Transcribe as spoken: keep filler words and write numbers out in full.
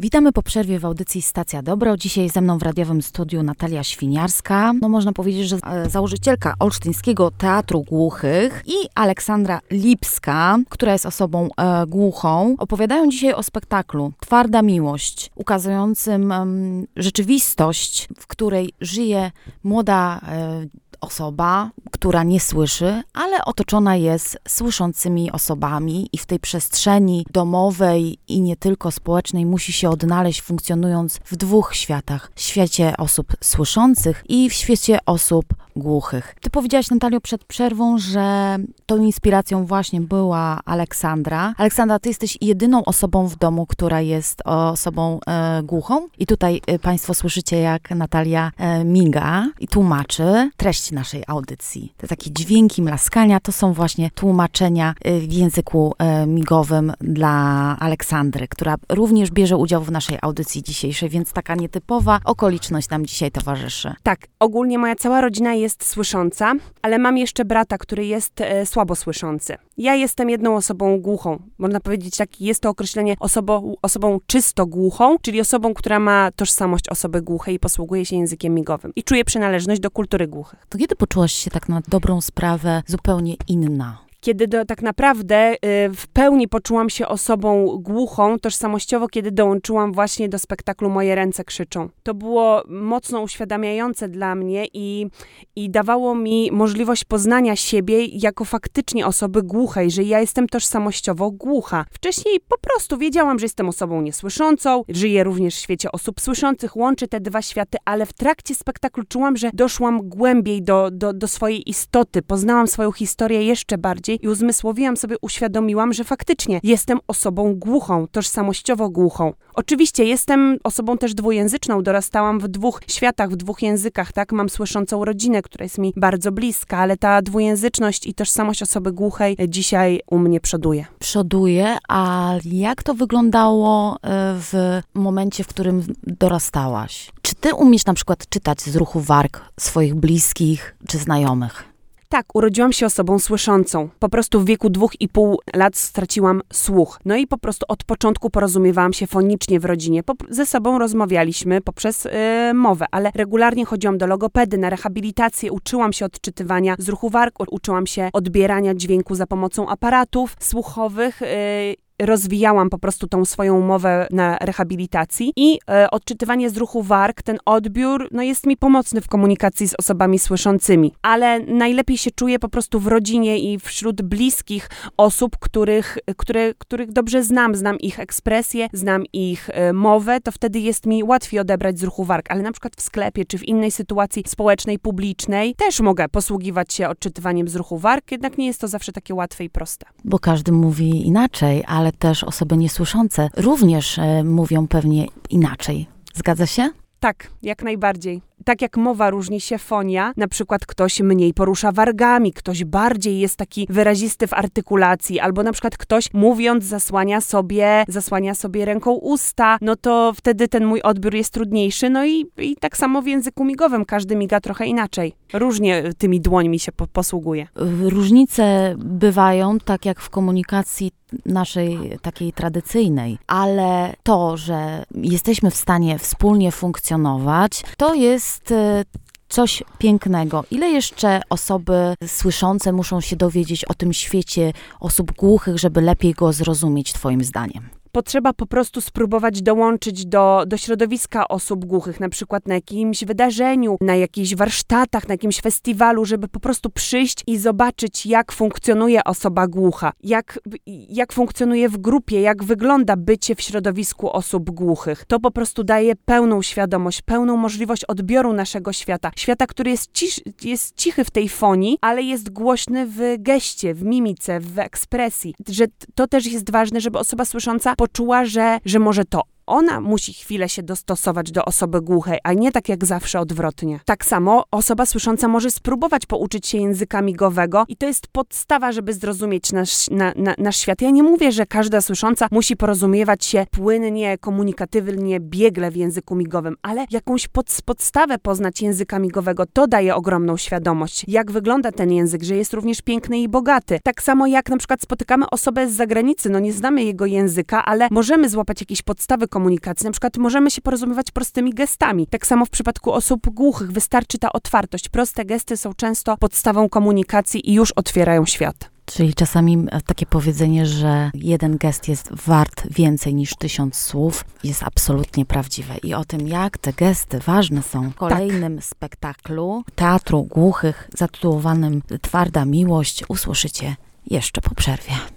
Witamy po przerwie w audycji Stacja Dobro. Dzisiaj ze mną w radiowym studiu Natalia Świniarska. No można powiedzieć, że e, założycielka Olsztyńskiego Teatru Głuchych i Aleksandra Lipska, która jest osobą e, głuchą, opowiadają dzisiaj o spektaklu Twarda Miłość, ukazującym e, rzeczywistość, w której żyje młoda e, osoba, która nie słyszy, ale otoczona jest słyszącymi osobami i w tej przestrzeni domowej i nie tylko społecznej musi się odnaleźć, funkcjonując w dwóch światach. W świecie osób słyszących i w świecie osób głuchych. Ty powiedziałaś, Natalio, przed przerwą, że tą inspiracją właśnie była Aleksandra. Aleksandra, ty jesteś jedyną osobą w domu, która jest osobą e, głuchą. I tutaj e, państwo słyszycie, jak Natalia e, miga i tłumaczy treść naszej audycji. Te takie dźwięki mlaskania to są właśnie tłumaczenia e, w języku e, migowym dla Aleksandry, która również bierze udział w naszej audycji dzisiejszej, więc taka nietypowa okoliczność nam dzisiaj towarzyszy. Tak, ogólnie moja cała rodzina jest jest słysząca, ale mam jeszcze brata, który jest e, słabo słyszący. Ja jestem jedną osobą głuchą. Można powiedzieć, tak, jest to określenie osobą, osobą czysto głuchą, czyli osobą, która ma tożsamość osoby głuchej i posługuje się językiem migowym. I czuje przynależność do kultury głuchych. To kiedy poczułaś się tak na dobrą sprawę zupełnie inna? Kiedy do, tak naprawdę y, w pełni poczułam się osobą głuchą, tożsamościowo, kiedy dołączyłam właśnie do spektaklu Moje ręce krzyczą. To było mocno uświadamiające dla mnie i, i dawało mi możliwość poznania siebie jako faktycznie osoby głuchej, że ja jestem tożsamościowo głucha. Wcześniej po prostu wiedziałam, że jestem osobą niesłyszącą, żyję również w świecie osób słyszących, łączę te dwa światy, ale w trakcie spektaklu czułam, że doszłam głębiej do, do, do swojej istoty, poznałam swoją historię jeszcze bardziej i uzmysłowiłam sobie, uświadomiłam, że faktycznie jestem osobą głuchą, tożsamościowo głuchą. Oczywiście jestem osobą też dwujęzyczną, dorastałam w dwóch światach, w dwóch językach, tak? Mam słyszącą rodzinę, która jest mi bardzo bliska, ale ta dwujęzyczność i tożsamość osoby głuchej dzisiaj u mnie przoduje. Przoduje, a jak to wyglądało w momencie, w którym dorastałaś? Czy ty umiesz na przykład czytać z ruchu warg swoich bliskich czy znajomych? Tak, urodziłam się osobą słyszącą. Po prostu w wieku dwóch i pół lat straciłam słuch. No i po prostu od początku porozumiewałam się fonicznie w rodzinie. Po, ze sobą rozmawialiśmy poprzez yy, mowę, ale regularnie chodziłam do logopedy, na rehabilitację, uczyłam się odczytywania z ruchu warg, uczyłam się odbierania dźwięku za pomocą aparatów słuchowych, yy, rozwijałam po prostu tą swoją mowę na rehabilitacji i e, odczytywanie z ruchu warg, ten odbiór, no jest mi pomocny w komunikacji z osobami słyszącymi, ale najlepiej się czuję po prostu w rodzinie i wśród bliskich osób, których, które, których dobrze znam, znam ich ekspresję, znam ich e, mowę, to wtedy jest mi łatwiej odebrać z ruchu warg, ale na przykład w sklepie czy w innej sytuacji społecznej, publicznej też mogę posługiwać się odczytywaniem z ruchu warg, jednak nie jest to zawsze takie łatwe i proste. Bo każdy mówi inaczej, ale ale też osoby niesłyszące również e, mówią pewnie inaczej. Zgadza się? Tak, jak najbardziej. Tak jak mowa różni się fonia, na przykład ktoś mniej porusza wargami, ktoś bardziej jest taki wyrazisty w artykulacji, albo na przykład ktoś mówiąc zasłania sobie, zasłania sobie ręką usta, no to wtedy ten mój odbiór jest trudniejszy, no i, i tak samo w języku migowym, każdy miga trochę inaczej. Różnie tymi dłońmi się po, posługuje. Różnice bywają, tak jak w komunikacji naszej takiej tradycyjnej, ale to, że jesteśmy w stanie wspólnie funkcjonować, to jest coś pięknego. Ile jeszcze osoby słyszące muszą się dowiedzieć o tym świecie osób głuchych, żeby lepiej go zrozumieć, twoim zdaniem? Potrzeba po prostu spróbować dołączyć do, do środowiska osób głuchych, na przykład na jakimś wydarzeniu, na jakichś warsztatach, na jakimś festiwalu, żeby po prostu przyjść i zobaczyć, jak funkcjonuje osoba głucha, jak, jak funkcjonuje w grupie, jak wygląda bycie w środowisku osób głuchych. To po prostu daje pełną świadomość, pełną możliwość odbioru naszego świata. Świata, który jest, cisz, jest cichy w tej fonii, ale jest głośny w geście, w mimice, w ekspresji. Że to też jest ważne, żeby osoba słysząca poczuła, że, że może to ona musi chwilę się dostosować do osoby głuchej, a nie tak jak zawsze odwrotnie. Tak samo osoba słysząca może spróbować pouczyć się języka migowego i to jest podstawa, żeby zrozumieć nasz, na, na, nasz świat. Ja nie mówię, że każda słysząca musi porozumiewać się płynnie, komunikatywnie, biegle w języku migowym, ale jakąś pod, podstawę poznać języka migowego, to daje ogromną świadomość, jak wygląda ten język, że jest również piękny i bogaty. Tak samo jak na przykład spotykamy osobę z zagranicy, no nie znamy jego języka, ale możemy złapać jakieś podstawy komunikacji. Na przykład możemy się porozumiewać prostymi gestami. Tak samo w przypadku osób głuchych wystarczy ta otwartość. Proste gesty są często podstawą komunikacji i już otwierają świat. Czyli czasami takie powiedzenie, że jeden gest jest wart więcej niż tysiąc słów, jest absolutnie prawdziwe. I o tym, jak te gesty ważne są w kolejnym tak. spektaklu Teatru Głuchych zatytułowanym Twarda Miłość, usłyszycie jeszcze po przerwie.